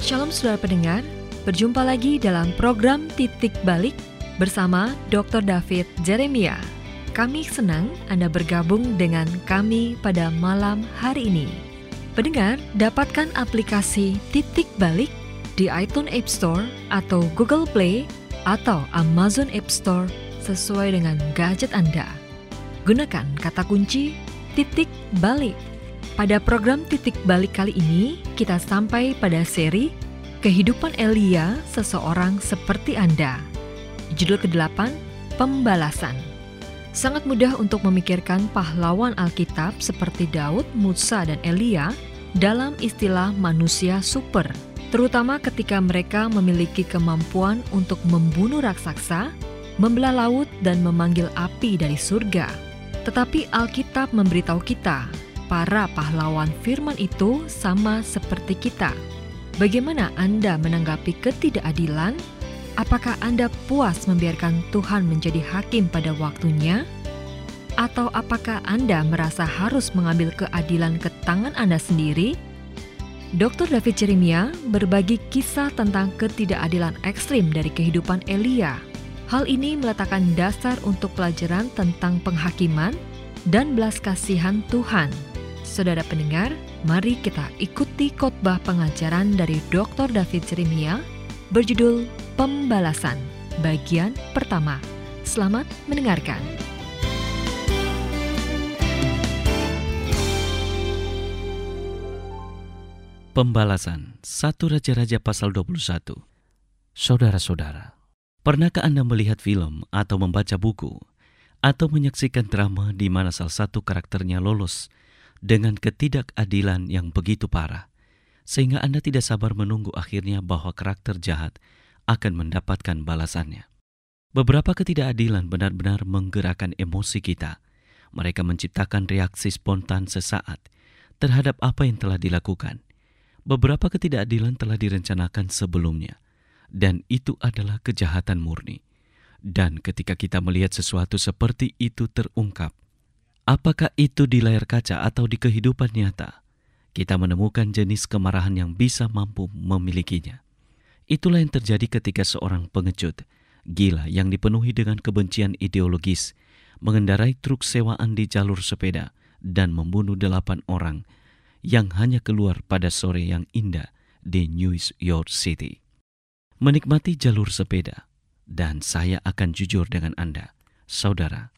Shalom saudara pendengar, berjumpa lagi dalam program Titik Balik bersama Dr. David Jeremia. Kami senang Anda bergabung dengan kami pada malam hari ini. Pendengar, dapatkan aplikasi Titik Balik di iTunes App Store atau Google Play atau Amazon App Store sesuai dengan gadget Anda. Gunakan kata kunci Titik Balik. Pada program Titik Balik kali ini, kita sampai pada seri Kehidupan Elia, Seseorang Seperti Anda. Judul ke-8, Pembalasan. Sangat mudah untuk memikirkan pahlawan Alkitab seperti Daud, Musa, dan Elia dalam istilah manusia super, terutama ketika mereka memiliki kemampuan untuk membunuh raksasa, membelah laut, dan memanggil api dari surga. Tetapi Alkitab memberitahu kita, para pahlawan firman itu sama seperti kita. Bagaimana Anda menanggapi ketidakadilan? Apakah Anda puas membiarkan Tuhan menjadi hakim pada waktunya? Atau apakah Anda merasa harus mengambil keadilan ke tangan Anda sendiri? Dr. David Jeremia berbagi kisah tentang ketidakadilan ekstrim dari kehidupan Elia. Hal ini meletakkan dasar untuk pelajaran tentang penghakiman dan belas kasihan Tuhan. Saudara pendengar, mari kita ikuti khotbah pengajaran dari Dr. David Jeremia berjudul Pembalasan, bagian pertama. Selamat mendengarkan. Pembalasan, 1 Raja-Raja pasal 21. Saudara-saudara, pernahkah Anda melihat film atau membaca buku atau menyaksikan drama di mana salah satu karakternya lolos dengan ketidakadilan yang begitu parah, sehingga Anda tidak sabar menunggu akhirnya bahwa karakter jahat akan mendapatkan balasannya? Beberapa ketidakadilan benar-benar menggerakkan emosi kita. Mereka menciptakan reaksi spontan sesaat terhadap apa yang telah dilakukan. Beberapa ketidakadilan telah direncanakan sebelumnya, dan itu adalah kejahatan murni. Dan ketika kita melihat sesuatu seperti itu terungkap, apakah itu di layar kaca atau di kehidupan nyata, kita menemukan jenis kemarahan yang bisa mampu memilikinya. Itulah yang terjadi ketika seorang pengecut, gila yang dipenuhi dengan kebencian ideologis, mengendarai truk sewaan di jalur sepeda dan membunuh 8 orang yang hanya keluar pada sore yang indah di New York City. Menikmati jalur sepeda, dan saya akan jujur dengan Anda, saudara.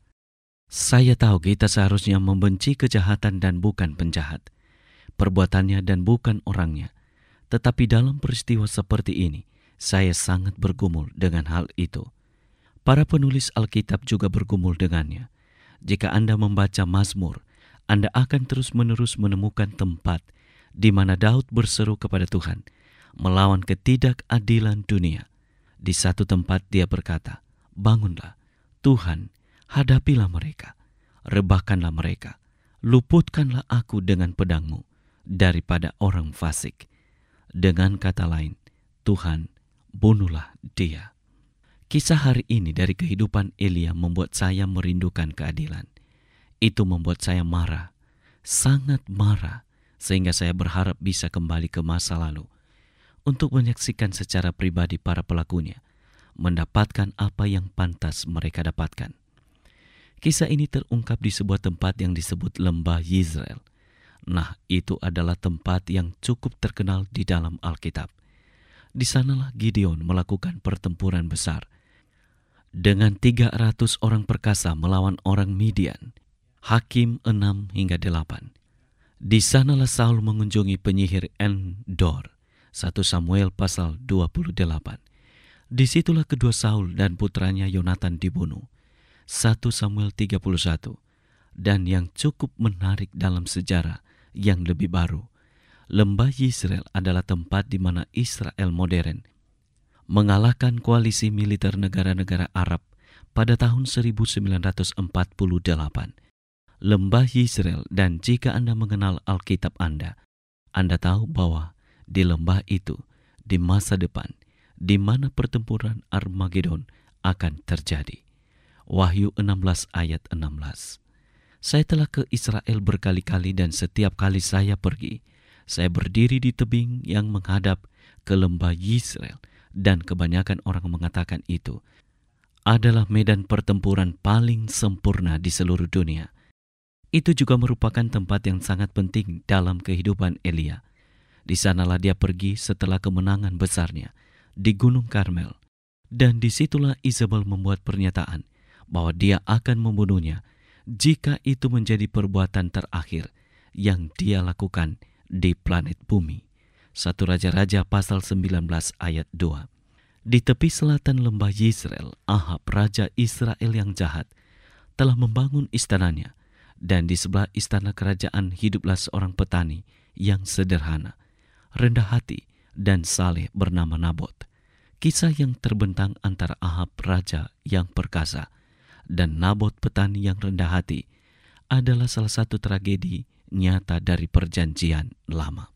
Saya tahu kita seharusnya membenci kejahatan dan bukan penjahat, perbuatannya dan bukan orangnya. Tetapi dalam peristiwa seperti ini, saya sangat bergumul dengan hal itu. Para penulis Alkitab juga bergumul dengannya. Jika Anda membaca Mazmur, Anda akan terus-menerus menemukan tempat di mana Daud berseru kepada Tuhan, melawan ketidakadilan dunia. Di satu tempat dia berkata, "Bangunlah, Tuhan, hadapilah mereka, rebahkanlah mereka, luputkanlah aku dengan pedang-Mu daripada orang fasik." Dengan kata lain, Tuhan, bunuhlah dia. Kisah hari ini dari kehidupan Elia membuat saya merindukan keadilan. Itu membuat saya marah, sangat marah, sehingga saya berharap bisa kembali ke masa lalu untuk menyaksikan secara pribadi para pelakunya mendapatkan apa yang pantas mereka dapatkan. Kisah ini terungkap di sebuah tempat yang disebut Lembah Yizreel. Nah, itu adalah tempat yang cukup terkenal di dalam Alkitab. Di sanalah Gideon melakukan pertempuran besar dengan 300 orang perkasa melawan orang Midian. Hakim 6-8. Di sanalah Saul mengunjungi penyihir Endor. 1 Samuel pasal 28. Disitulah kedua Saul dan putranya Yonatan dibunuh. 1 Samuel 31. Dan yang cukup menarik dalam sejarah yang lebih baru, Lembah Yizreel adalah tempat di mana Israel modern mengalahkan koalisi militer negara-negara Arab pada tahun 1948. Lembah Yizreel, dan jika Anda mengenal Alkitab Anda tahu bahwa di lembah itu, di masa depan, di mana pertempuran Armageddon akan terjadi. Wahyu 16 ayat 16. Saya telah ke Israel berkali-kali dan setiap kali saya pergi, saya berdiri di tebing yang menghadap ke lembah Yizreel, dan kebanyakan orang mengatakan itu adalah medan pertempuran paling sempurna di seluruh dunia. Itu juga merupakan tempat yang sangat penting dalam kehidupan Elia. Di sanalah dia pergi setelah kemenangan besarnya di Gunung Karmel, dan disitulah Izebel membuat pernyataan bahwa dia akan membunuhnya jika itu menjadi perbuatan terakhir yang dia lakukan di planet bumi. 1 Raja-Raja pasal 19 ayat 2. Di tepi selatan lembah Yizreel, Ahab, raja Israel yang jahat, telah membangun istananya, dan di sebelah istana kerajaan hiduplah seorang petani yang sederhana, rendah hati, dan saleh bernama Nabot. Kisah yang terbentang antara Ahab, raja yang perkasa, dan Nabot, petani yang rendah hati, adalah salah satu tragedi nyata dari perjanjian lama.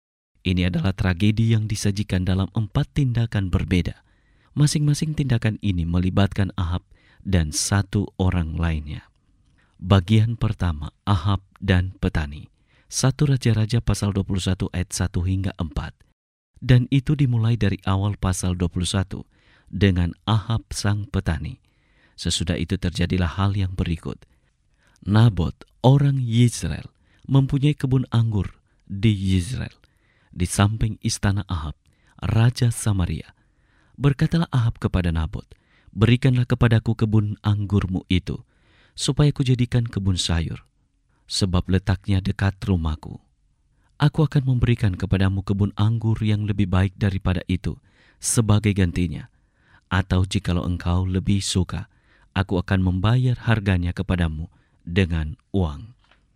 Ini adalah tragedi yang disajikan dalam 4 tindakan berbeda. Masing-masing tindakan ini melibatkan Ahab dan 1 orang lainnya. Bagian pertama, Ahab dan petani. 1 Raja-Raja pasal 21 ayat 1 hingga 4. Dan itu dimulai dari awal pasal 21 dengan Ahab sang petani. Sesudah itu terjadilah hal yang berikut. Nabot, orang Yizreel, mempunyai kebun anggur di Yizreel, di samping istana Ahab, raja Samaria. Berkatalah Ahab kepada Nabot, "Berikanlah kepadaku kebun anggurmu itu, supaya kujadikan kebun sayur, sebab letaknya dekat rumahku. Aku akan memberikan kepadamu kebun anggur yang lebih baik daripada itu sebagai gantinya. Atau jikalau engkau lebih suka, aku akan membayar harganya kepadamu dengan uang."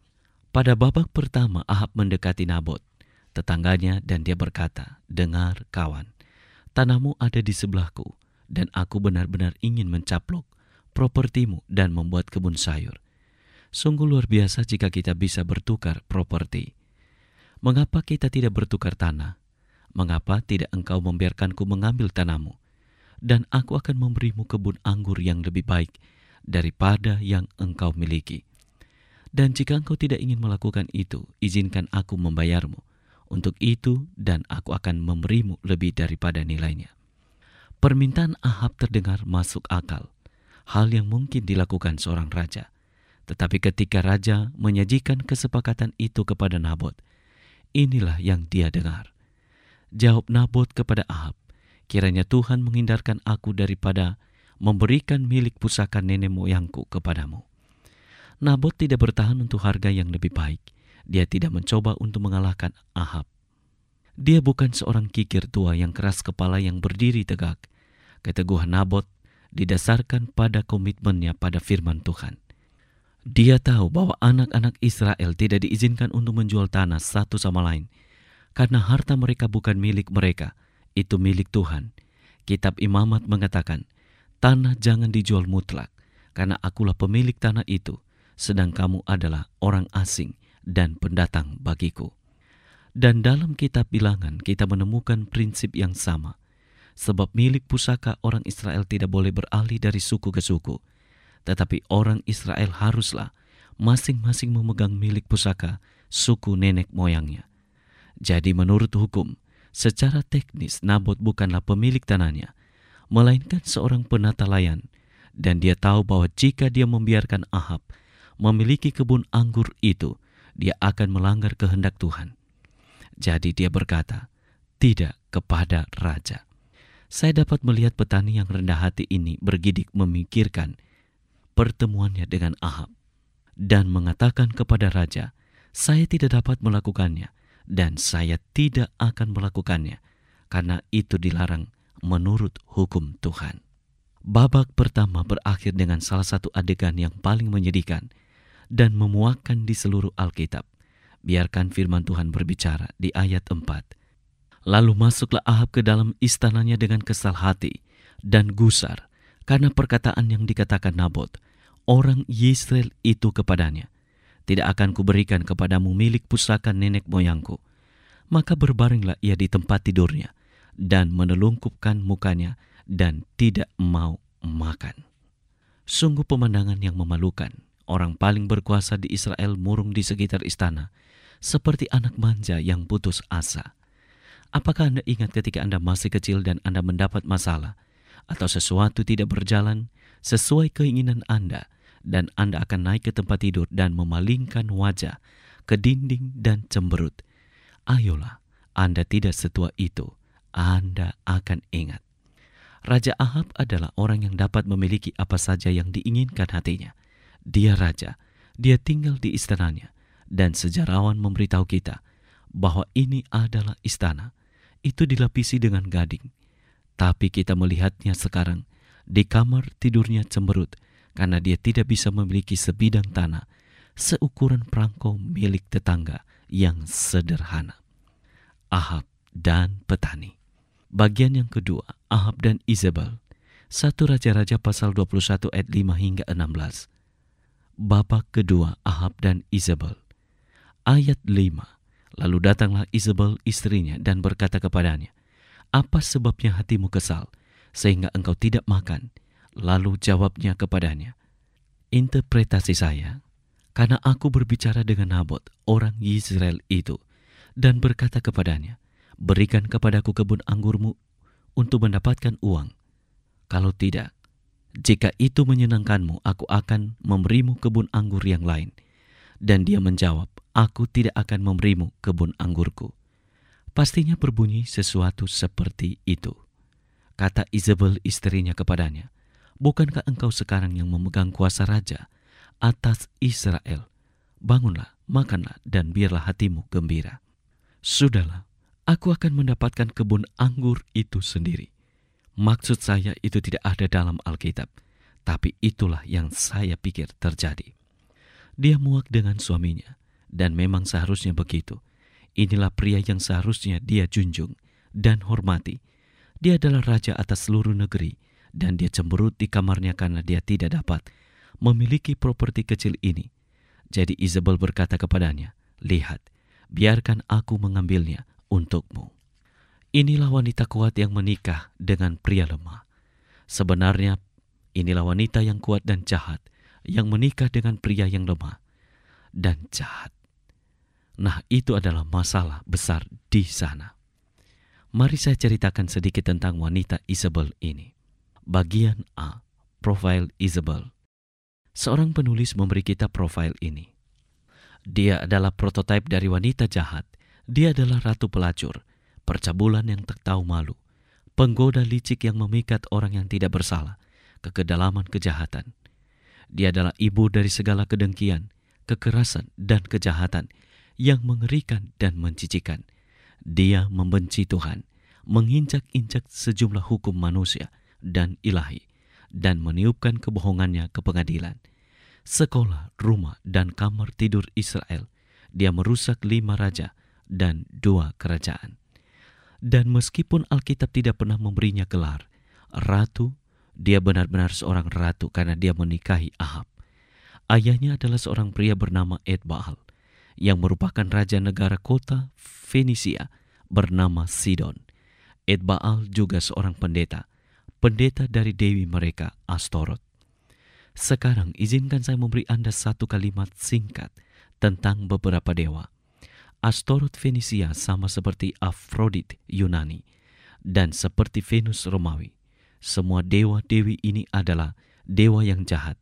Pada babak pertama Ahab mendekati Nabot, tetangganya, dan dia berkata, "Dengar kawan, tanahmu ada di sebelahku, dan aku benar-benar ingin mencaplok propertimu dan membuat kebun sayur. Sungguh luar biasa jika kita bisa bertukar properti. Mengapa kita tidak bertukar tanah? Mengapa tidak engkau membiarkanku mengambil tanahmu? Dan aku akan memberimu kebun anggur yang lebih baik daripada yang engkau miliki. Dan jika engkau tidak ingin melakukan itu, izinkan aku membayarmu untuk itu, dan aku akan memberimu lebih daripada nilainya." Permintaan Ahab terdengar masuk akal, hal yang mungkin dilakukan seorang raja. Tetapi ketika raja menyajikan kesepakatan itu kepada Nabot, inilah yang dia dengar. Jawab Nabot kepada Ahab, "Kiranya Tuhan menghindarkan aku daripada memberikan milik pusaka nenek moyangku kepadamu." Nabot tidak bertahan untuk harga yang lebih baik. Dia tidak mencoba untuk mengalahkan Ahab. Dia bukan seorang kikir tua yang keras kepala yang berdiri tegak. Keteguhan Nabot didasarkan pada komitmennya pada firman Tuhan. Dia tahu bahwa anak-anak Israel tidak diizinkan untuk menjual tanah satu sama lain, karena harta mereka bukan milik mereka, itu milik Tuhan. Kitab Imamat mengatakan, "Tanah jangan dijual mutlak, karena akulah pemilik tanah itu, sedang kamu adalah orang asing dan pendatang bagiku." Dan dalam kitab Bilangan kita menemukan prinsip yang sama. Sebab milik pusaka orang Israel tidak boleh beralih dari suku ke suku, tetapi orang Israel haruslah masing-masing memegang milik pusaka suku nenek moyangnya. Jadi menurut hukum, secara teknis Nabot bukanlah pemilik tanahnya, melainkan seorang penata layan, dan dia tahu bahwa jika dia membiarkan Ahab memiliki kebun anggur itu, dia akan melanggar kehendak Tuhan. Jadi dia berkata, "Tidak," kepada raja. Saya dapat melihat petani yang rendah hati ini bergidik memikirkan pertemuannya dengan Ahab dan mengatakan kepada raja, "Saya tidak dapat melakukannya dan saya tidak akan melakukannya karena itu dilarang menurut hukum Tuhan." Babak pertama berakhir dengan salah satu adegan yang paling menyedihkan dan memuakkan di seluruh Alkitab. Biarkan firman Tuhan berbicara di ayat 4. "Lalu masuklah Ahab ke dalam istananya dengan kesal hati dan gusar karena perkataan yang dikatakan Nabot, orang Yizreel itu kepadanya, 'Tidak akan kuberikan kepadamu milik pusaka nenek moyangku.' Maka berbaringlah ia di tempat tidurnya dan menelungkupkan mukanya dan tidak mau makan." Sungguh pemandangan yang memalukan. Orang paling berkuasa di Israel murung di sekitar istana, seperti anak manja yang putus asa. Apakah Anda ingat ketika Anda masih kecil dan Anda mendapat masalah atau sesuatu tidak berjalan sesuai keinginan Anda, dan Anda akan naik ke tempat tidur dan memalingkan wajah ke dinding dan cemberut? Ayolah, Anda tidak setua itu. Anda akan ingat. Raja Ahab adalah orang yang dapat memiliki apa saja yang diinginkan hatinya. Dia raja, dia tinggal di istananya, dan sejarawan memberitahu kita bahwa ini adalah istana. Itu dilapisi dengan gading. Tapi kita melihatnya sekarang di kamar tidurnya cemberut karena dia tidak bisa memiliki sebidang tanah seukuran perangko milik tetangga yang sederhana. Ahab dan petani. Bagian yang kedua, Ahab dan Izebel. 1 Raja-Raja pasal 21 ayat 5 hingga 16. Babak kedua, Ahab dan Izebel. Ayat 5. Lalu datanglah Izebel istrinya dan berkata kepadanya, "Apa sebabnya hatimu kesal, sehingga engkau tidak makan?" Lalu jawabnya kepadanya, "Interpretasi saya, karena aku berbicara dengan Nabot, orang Yisrael itu, dan berkata kepadanya, berikan kepadaku kebun anggurmu untuk mendapatkan uang. Kalau tidak, jika itu menyenangkanmu, aku akan memberimu kebun anggur yang lain." Dan dia menjawab, "Aku tidak akan memberimu kebun anggurku." Pastinya berbunyi sesuatu seperti itu. Kata Izebel istrinya kepadanya, "Bukankah engkau sekarang yang memegang kuasa raja atas Israel? Bangunlah, makanlah, dan biarlah hatimu gembira. Sudahlah, aku akan mendapatkan kebun anggur itu sendiri." Maksud saya itu tidak ada dalam Alkitab, tapi itulah yang saya pikir terjadi. Dia muak dengan suaminya, dan memang seharusnya begitu. Inilah pria yang seharusnya dia junjung dan hormati. Dia adalah raja atas seluruh negeri, dan dia cemberut di kamarnya karena dia tidak dapat memiliki properti kecil ini. Jadi Izebel berkata kepadanya, "Lihat, biarkan aku mengambilnya untukmu." Inilah wanita kuat yang menikah dengan pria lemah. Sebenarnya inilah wanita yang kuat dan jahat yang menikah dengan pria yang lemah dan jahat. Nah, itu adalah masalah besar di sana. Mari saya ceritakan sedikit tentang wanita Izebel ini. Bagian A, profil Izebel. Seorang penulis memberi kita profil ini. Dia adalah prototipe dari wanita jahat. Dia adalah ratu pelacur, percabulan yang tak tahu malu, penggoda licik yang memikat orang yang tidak bersalah ke kedalaman kejahatan. Dia adalah ibu dari segala kedengkian, kekerasan, dan kejahatan yang mengerikan dan mencicikan. Dia membenci Tuhan, menginjak-injak sejumlah hukum manusia dan ilahi, dan meniupkan kebohongannya ke pengadilan. Sekolah, rumah, dan kamar tidur Israel, dia merusak 5 raja dan 2 kerajaan. Dan meskipun Alkitab tidak pernah memberinya gelar ratu, dia benar-benar seorang ratu karena dia menikahi Ahab. Ayahnya adalah seorang pria bernama Etbaal, yang merupakan raja negara kota Fenisia bernama Sidon. Etbaal juga seorang pendeta dari dewi mereka, Astorot. Sekarang izinkan saya memberi Anda satu kalimat singkat tentang beberapa dewa. Astorot Fenisia sama seperti Afrodit Yunani dan seperti Venus Romawi. Semua dewa-dewi ini adalah dewa yang jahat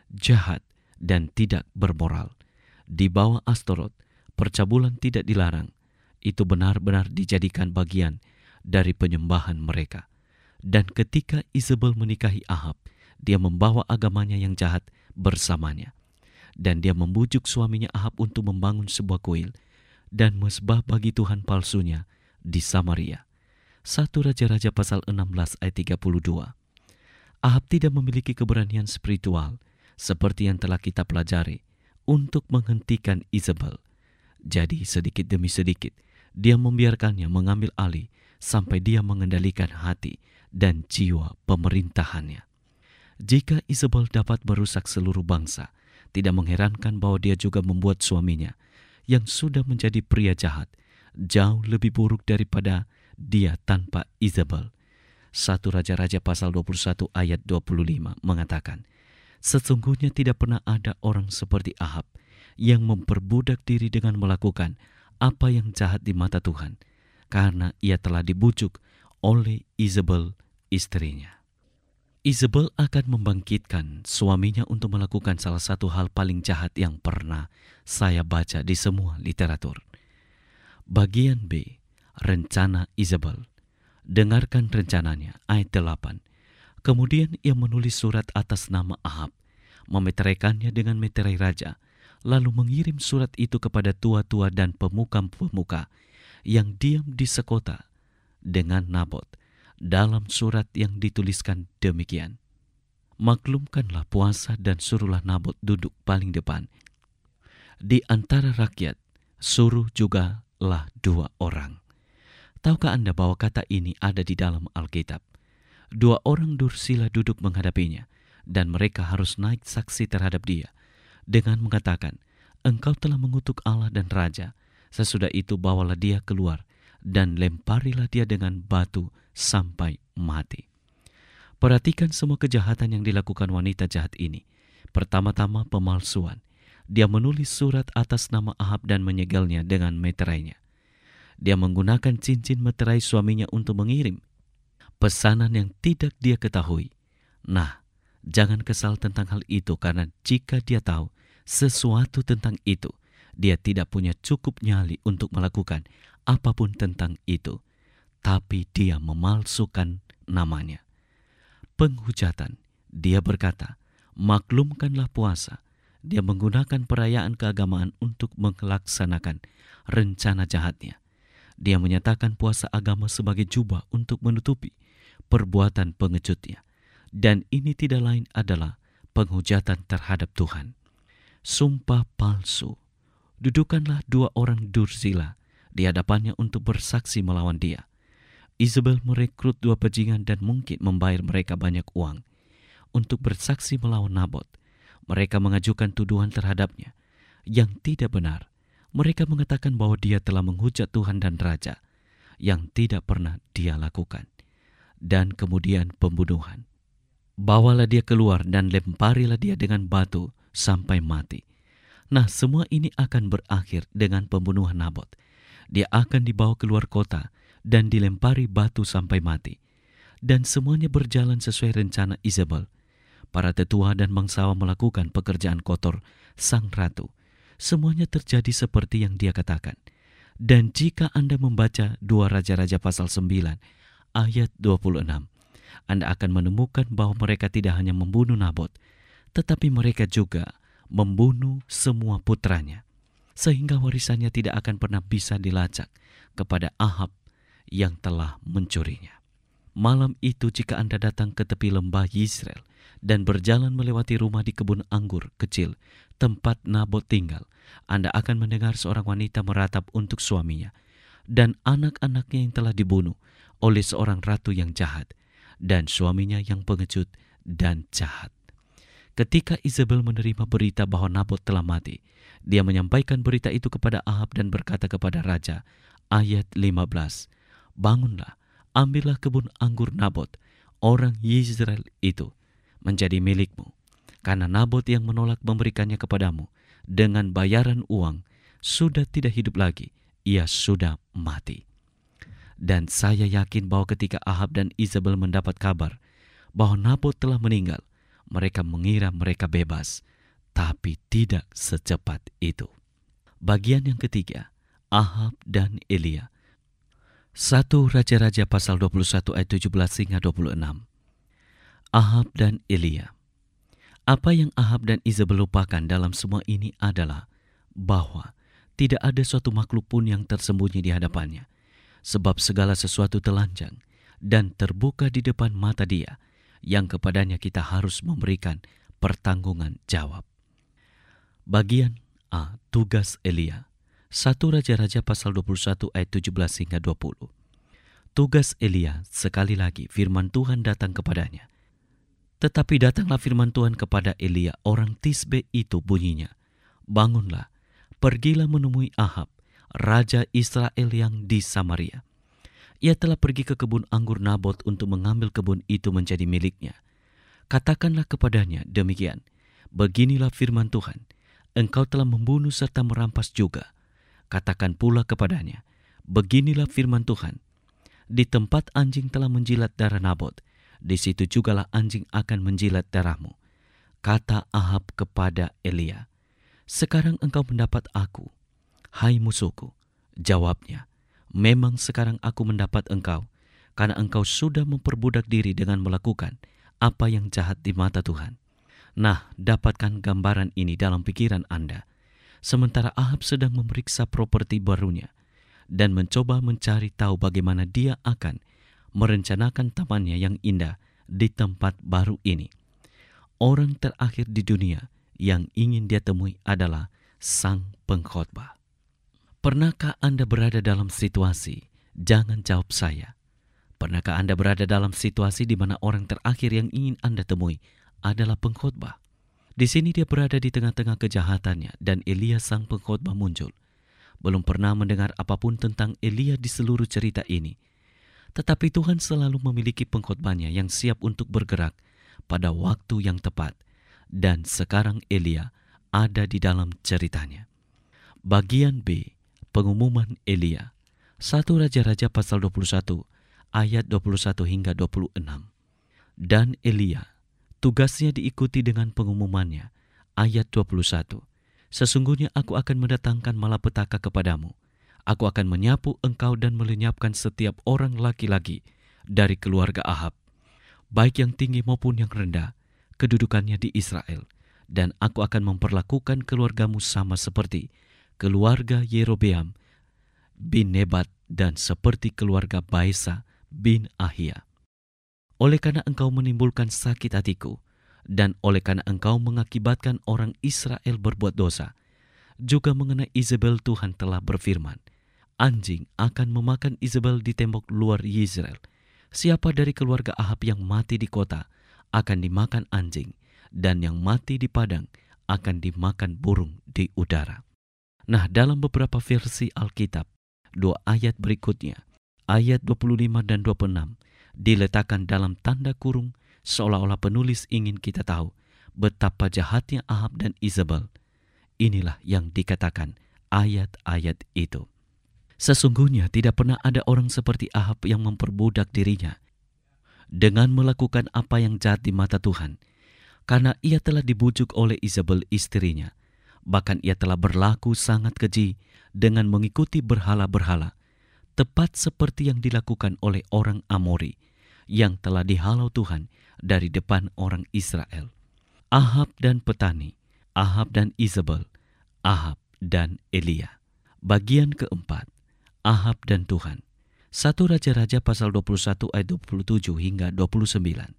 dan tidak bermoral. Di bawah Astorot, percabulan tidak dilarang. Itu benar-benar dijadikan bagian dari penyembahan mereka. Dan ketika Izebel menikahi Ahab, dia membawa agamanya yang jahat bersamanya. Dan dia membujuk suaminya Ahab untuk membangun sebuah kuil dan mezbah bagi Tuhan palsunya di Samaria. 1 Raja-Raja pasal 16 ayat 32. Ahab tidak memiliki keberanian spiritual seperti yang telah kita pelajari untuk menghentikan Izebel. Jadi sedikit demi sedikit dia membiarkannya mengambil alih sampai dia mengendalikan hati dan jiwa pemerintahannya. Jika Izebel dapat merusak seluruh bangsa, tidak mengherankan bahwa dia juga membuat suaminya yang sudah menjadi pria jahat jauh lebih buruk daripada dia tanpa Izebel. 1 Raja-Raja pasal 21 ayat 25 mengatakan, "Sesungguhnya tidak pernah ada orang seperti Ahab yang memperbudak diri dengan melakukan apa yang jahat di mata Tuhan, karena ia telah dibujuk oleh Izebel istrinya. Izebel akan membangkitkan suaminya untuk melakukan salah satu hal paling jahat yang pernah saya baca di semua literatur. Bagian B, rencana Izebel. Dengarkan rencananya, ayat 8. Kemudian ia menulis surat atas nama Ahab, memeteraikannya dengan meterai raja, lalu mengirim surat itu kepada tua-tua dan pemuka-pemuka yang diam di sekota dengan Nabot. Dalam surat yang dituliskan demikian, maklumkanlah puasa dan suruhlah Nabot duduk paling depan. Di antara rakyat, suruh juga lah 2 orang. Tahukah Anda bahwa kata ini ada di dalam Alkitab? 2 orang dursila duduk menghadapinya, dan mereka harus naik saksi terhadap dia, dengan mengatakan, engkau telah mengutuk Allah dan Raja. Sesudah itu bawalah dia keluar, dan lemparilah dia dengan batu sampai mati. Perhatikan semua kejahatan yang dilakukan wanita jahat ini. Pertama-tama pemalsuan. Dia menulis surat atas nama Ahab dan menyegelnya dengan meterainya. Dia menggunakan cincin meterai suaminya untuk mengirim pesanan yang tidak dia ketahui. Nah, jangan kesal tentang hal itu, karena jika dia tahu sesuatu tentang itu, dia tidak punya cukup nyali untuk melakukan apapun tentang itu. Tapi dia memalsukan namanya. Penghujatan, dia berkata, maklumkanlah puasa. Dia menggunakan perayaan keagamaan untuk melaksanakan rencana jahatnya. Dia menyatakan puasa agama sebagai jubah untuk menutupi perbuatan pengejutnya. Dan ini tidak lain adalah penghujatan terhadap Tuhan. Sumpah palsu. Dudukanlah 2 orang dursila di hadapannya untuk bersaksi melawan dia. Izebel merekrut 2 bajingan dan mungkin membayar mereka banyak uang untuk bersaksi melawan Nabot. Mereka mengajukan tuduhan terhadapnya yang tidak benar. Mereka mengatakan bahwa dia telah menghujat Tuhan dan Raja yang tidak pernah dia lakukan. Dan kemudian pembunuhan. Bawalah dia keluar dan lemparilah dia dengan batu sampai mati. Nah, semua ini akan berakhir dengan pembunuhan Nabot. Dia akan dibawa keluar kota dan dilempari batu sampai mati. Dan semuanya berjalan sesuai rencana Izebel. Para tetua dan bangsawan melakukan pekerjaan kotor sang ratu. Semuanya terjadi seperti yang dia katakan. Dan jika Anda membaca 2 Raja-Raja pasal 9 ayat 26, Anda akan menemukan bahwa mereka tidak hanya membunuh Nabot, tetapi mereka juga membunuh semua putranya, sehingga warisannya tidak akan pernah bisa dilacak kepada Ahab yang telah mencurinya. Malam itu jika Anda datang ke tepi lembah Yizreel dan berjalan melewati rumah di kebun anggur kecil tempat Nabot tinggal, Anda akan mendengar seorang wanita meratap untuk suaminya dan anak-anaknya yang telah dibunuh oleh seorang ratu yang jahat dan suaminya yang pengecut dan jahat. Ketika Izebel menerima berita bahwa Nabot telah mati, dia menyampaikan berita itu kepada Ahab dan berkata kepada raja, ayat 15, bangunlah, ambillah kebun anggur Nabot, orang Yizreel itu, menjadi milikmu. Karena Nabot yang menolak memberikannya kepadamu dengan bayaran uang sudah tidak hidup lagi, ia sudah mati. Dan saya yakin bahwa ketika Ahab dan Izebel mendapat kabar bahwa Nabot telah meninggal, mereka mengira mereka bebas, tapi tidak secepat itu. Bagian yang ketiga, Ahab dan Elia. 1 Raja-Raja pasal 21 ayat 17 hingga 26. Ahab dan Elia. Apa yang Ahab dan Izebel lupakan dalam semua ini adalah bahwa tidak ada suatu makhluk pun yang tersembunyi di hadapannya, sebab segala sesuatu telanjang dan terbuka di depan mata Dia, yang kepadanya kita harus memberikan pertanggungan jawab. Bagian A. Tugas Elia. 1 Raja-Raja pasal 21 ayat 17 hingga 20. Tugas Elia, sekali lagi firman Tuhan datang kepadanya. Tetapi datanglah firman Tuhan kepada Elia orang Tisbe itu bunyinya, bangunlah, pergilah menemui Ahab, raja Israel yang di Samaria. Ia telah pergi ke kebun anggur Nabot untuk mengambil kebun itu menjadi miliknya. Katakanlah kepadanya demikian, beginilah firman Tuhan, engkau telah membunuh serta merampas juga. Katakan pula kepadanya, Beginilah firman Tuhan, di tempat anjing telah menjilat darah Nabot, di situ jugalah anjing akan menjilat darahmu. Kata Ahab kepada Elia, sekarang engkau mendapat aku, hai musuhku. Jawabnya, memang sekarang aku mendapat engkau, karena engkau sudah memperbudak diri dengan melakukan apa yang jahat di mata Tuhan. Nah, dapatkan gambaran ini dalam pikiran Anda. Sementara Ahab sedang memeriksa properti barunya dan mencoba mencari tahu bagaimana dia akan merencanakan tamannya yang indah di tempat baru ini. Orang terakhir di dunia yang ingin dia temui adalah sang pengkhotbah. Pernahkah Anda berada dalam situasi, jangan jawab saya. Pernahkah Anda berada dalam situasi di mana orang terakhir yang ingin Anda temui adalah pengkhotbah? Di sini dia berada di tengah-tengah kejahatannya dan Elia sang pengkhotbah muncul. Belum pernah mendengar apapun tentang Elia di seluruh cerita ini. Tetapi Tuhan selalu memiliki pengkhotbahnya yang siap untuk bergerak pada waktu yang tepat. Dan sekarang Elia ada di dalam ceritanya. Bagian B, pengumuman Elia. 1 Raja-Raja pasal 21 ayat 21 hingga 26. Dan Elia, tugasnya diikuti dengan pengumumannya. Ayat 21. Sesungguhnya aku akan mendatangkan malapetaka kepadamu. Aku akan menyapu engkau dan melenyapkan setiap orang laki-laki dari keluarga Ahab, baik yang tinggi maupun yang rendah, kedudukannya di Israel. Dan aku akan memperlakukan keluargamu sama seperti keluarga Yerobeam bin Nebat dan seperti keluarga Baesa bin Ahia. Oleh karena engkau menimbulkan sakit hatiku, dan oleh karena engkau mengakibatkan orang Israel berbuat dosa, juga mengenai Izebel Tuhan telah berfirman, anjing akan memakan Izebel di tembok luar Yizreel. Siapa dari keluarga Ahab yang mati di kota akan dimakan anjing, dan yang mati di padang akan dimakan burung di udara. Nah, dalam beberapa versi Alkitab, 2 ayat berikutnya, ayat 25 dan 26, diletakkan dalam tanda kurung seolah-olah penulis ingin kita tahu betapa jahatnya Ahab dan Izebel. Inilah yang dikatakan ayat-ayat itu. Sesungguhnya tidak pernah ada orang seperti Ahab yang memperbudak dirinya dengan melakukan apa yang jahat di mata Tuhan, karena ia telah dibujuk oleh Izebel istrinya. Bahkan ia telah berlaku sangat keji dengan mengikuti berhala-berhala, tepat seperti yang dilakukan oleh orang Amori yang telah dihalau Tuhan dari depan orang Israel. Ahab dan petani, Ahab dan Izebel, Ahab dan Elia. Bagian keempat, Ahab dan Tuhan. 1 Raja-Raja pasal 21 ayat 27 hingga 29.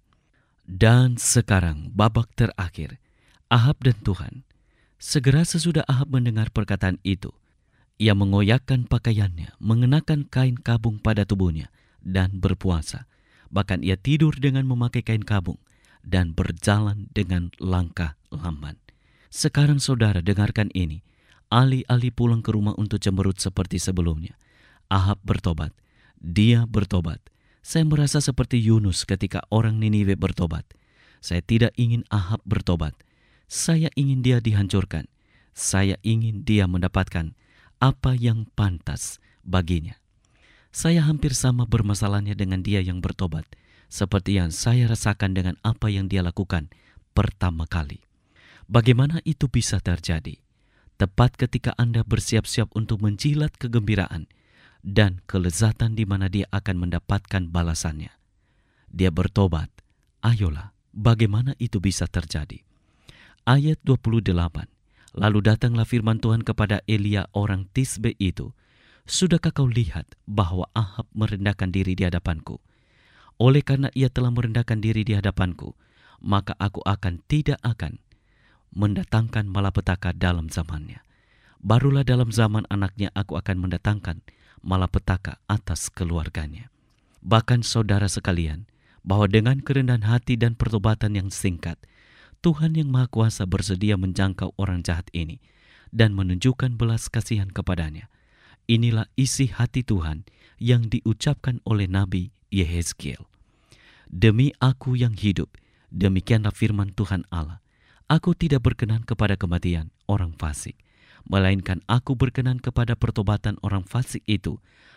Dan sekarang babak terakhir, Ahab dan Tuhan. Segera sesudah Ahab mendengar perkataan itu, ia mengoyakkan pakaiannya, mengenakan kain kabung pada tubuhnya, dan berpuasa. Bahkan ia tidur dengan memakai kain kabung dan berjalan dengan langkah lamban. Sekarang saudara dengarkan ini. Alih-alih pulang ke rumah untuk cemberut seperti sebelumnya, Ahab bertobat. Dia bertobat. Saya merasa seperti Yunus ketika orang Niniwe bertobat. Saya tidak ingin Ahab bertobat. Saya ingin dia dihancurkan. Saya ingin dia mendapatkan apa yang pantas baginya. Saya hampir sama bermasalahnya dengan dia yang bertobat, seperti yang saya rasakan dengan apa yang dia lakukan pertama kali. Bagaimana itu bisa terjadi? Tepat ketika Anda bersiap-siap untuk menjilat kegembiraan dan kelezatan di mana dia akan mendapatkan balasannya. Dia bertobat. Ayolah, bagaimana itu bisa terjadi? Ayat 28. Lalu datanglah firman Tuhan kepada Elia orang Tisbe itu, sudahkah kau lihat bahwa Ahab merendahkan diri di hadapanku? Oleh karena ia telah merendahkan diri di hadapanku, maka aku tidak akan mendatangkan malapetaka dalam zamannya. Barulah dalam zaman anaknya aku akan mendatangkan malapetaka atas keluarganya. Bahkan saudara sekalian, bahwa dengan kerendahan hati dan pertobatan yang singkat, Tuhan yang Maha Kuasa bersedia menjangkau orang jahat ini dan menunjukkan belas kasihan kepadanya. Inilah isi hati Tuhan yang diucapkan oleh Nabi Yehezkiel. Demi aku yang hidup, demikianlah firman Tuhan Allah, aku tidak berkenan kepada kematian orang fasik, melainkan aku berkenan kepada pertobatan orang fasik itu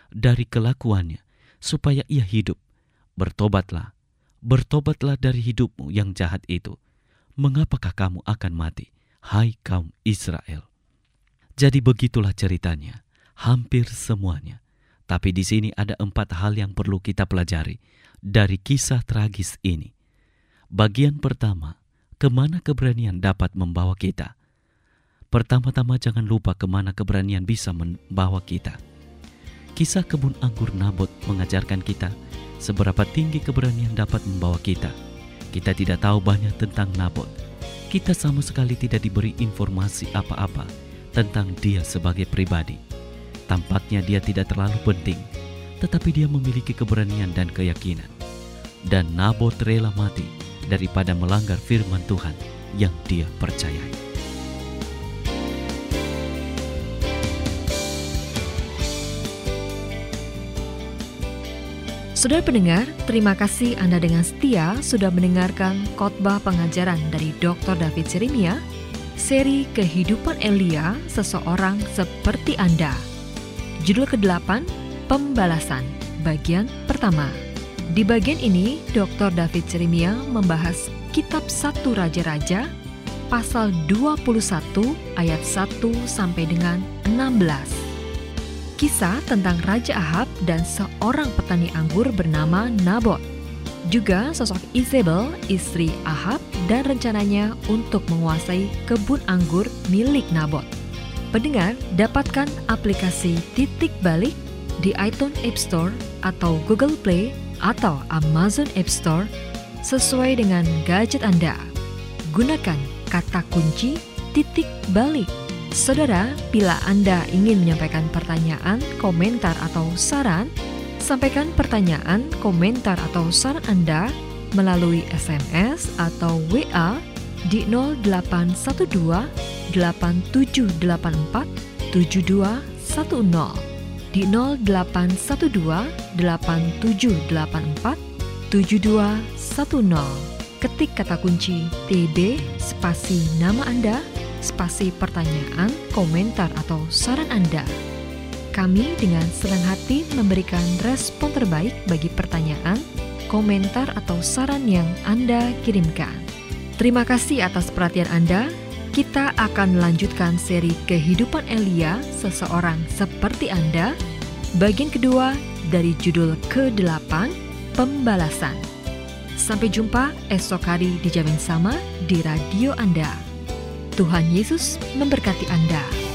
dari kelakuannya, supaya ia hidup. Bertobatlah, bertobatlah dari hidupmu yang jahat itu. Mengapakah kamu akan mati, hai kaum Israel? Jadi begitulah ceritanya, hampir semuanya. Tapi di sini ada 4 hal yang perlu kita pelajari dari kisah tragis ini. Bagian pertama, kemana keberanian dapat membawa kita? Pertama-tama jangan lupa kemana keberanian bisa membawa kita. Kisah kebun anggur Nabot mengajarkan kita seberapa tinggi keberanian dapat membawa kita. Kita tidak tahu banyak tentang Nabot. Kita sama sekali tidak diberi informasi apa-apa tentang dia sebagai pribadi. Tampaknya dia tidak terlalu penting, tetapi dia memiliki keberanian dan keyakinan. Dan Nabot rela mati daripada melanggar firman Tuhan yang dia percayai. Saudara pendengar, terima kasih Anda dengan setia sudah mendengarkan khotbah pengajaran dari Dr. David Jeremia, seri Kehidupan Elia, Seseorang Seperti Anda. Judul ke-8, Pembalasan, bagian pertama. Di bagian ini, Dr. David Jeremia membahas kitab 1 Raja-Raja, pasal 21 ayat 1 sampai dengan 16. Kisah tentang Raja Ahab dan seorang petani anggur bernama Nabot. Juga sosok Izebel, istri Ahab, dan rencananya untuk menguasai kebun anggur milik Nabot. Pendengar, dapatkan aplikasi Titik Balik di iTunes App Store atau Google Play atau Amazon App Store sesuai dengan gadget Anda. Gunakan kata kunci Titik Balik. Saudara, bila Anda ingin menyampaikan pertanyaan, komentar, atau saran, sampaikan pertanyaan, komentar, atau saran Anda melalui SMS atau WA di 0812 8784 7210, di 0812 8784 7210. Ketik kata kunci TB spasi nama Anda, spasi pertanyaan, komentar, atau saran Anda. Kami dengan senang hati memberikan respon terbaik bagi pertanyaan, komentar, atau saran yang Anda kirimkan. Terima kasih atas perhatian Anda. Kita akan melanjutkan seri Kehidupan Elia, Seseorang Seperti Anda, bagian kedua dari judul ke-8, Pembalasan. Sampai jumpa esok hari di jam yang sama di radio Anda. Tuhan Yesus memberkati Anda.